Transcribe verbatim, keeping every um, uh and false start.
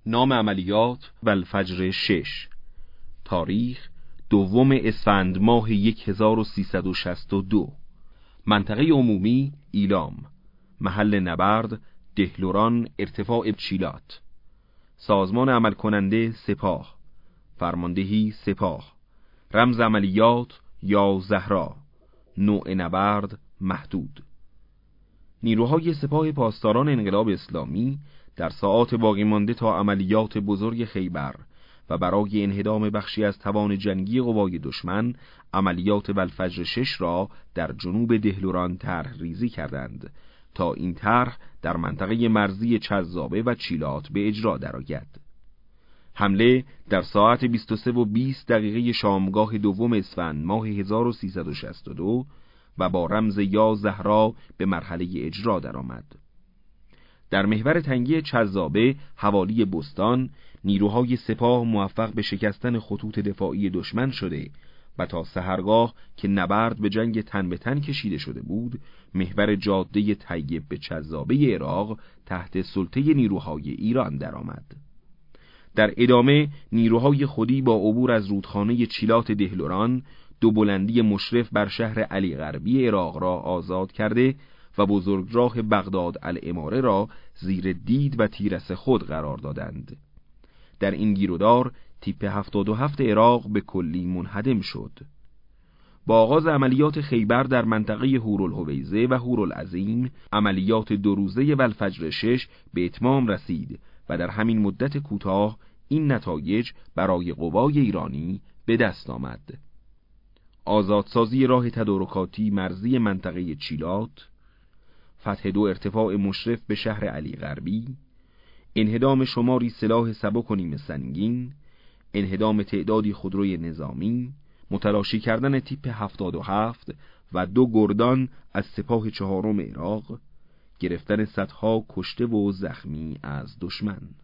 نام عملیات والفجر شش. تاریخ دوم اسفند ماه هزار و سیصد و شصت و دو. منطقه عمومی ایلام. محل نبرد دهلوران، ارتفاع چیلات. سازمان عمل کننده سپاه. فرماندهی سپاه. رمز عملیات یا زهرا. نوع نبرد محدود. نیروهای سپاه پاسداران انقلاب اسلامی در ساعات باقی مانده تا عملیات بزرگ خیبر و برای انهدام بخشی از توان جنگی قوای دشمن، عملیات والفجر شش را در جنوب دهلوران طرح ریزی کردند تا این طرح در منطقه مرزی چذابه و چیلات به اجرا درآید. حمله در ساعت بیست و سه و بیست دقیقه شامگاه دوم اسفند ماه هزار و سیصد و شصت و دو و با رمز یا زهرا به مرحله اجرا درآمد. در محور تنگی چذابه حوالی بستان، نیروهای سپاه موفق به شکستن خطوط دفاعی دشمن شده و تا سحرگاه که نبرد به جنگ تن به تن کشیده شده بود، محور جاده طیب به چذابه عراق تحت سلطه نیروهای ایران درآمد. در ادامه نیروهای خودی با عبور از رودخانه چیلات دهلوران دو بلندی مشرف بر شهر علی غربی عراق را آزاد کرده و بزرگراه بغداد الاماره را زیر دید و تیرس خود قرار دادند. در این گیرودار تیپ هفتاد و هفت عراق به کلی منهدم شد. با آغاز عملیات خیبر در منطقه هورالهویزه و هورالعظیم، عملیات دو روزه والفجر شش به اتمام رسید و در همین مدت کوتاه این نتایج برای قوای ایرانی به دست آمد: آزادسازی راه تدارکاتی مرزی منطقه چیلات، فتح دو ارتفاع مشرف به شهر علی غربی، انهدام شماری سلاح سبک و نیمه سنگین، انهدام تعدادی خودروی نظامی، متلاشی کردن تیپ هفتاد و هفت و دو گردان از سپاه چهارم عراق، گرفتن صدها کشته و زخمی از دشمن.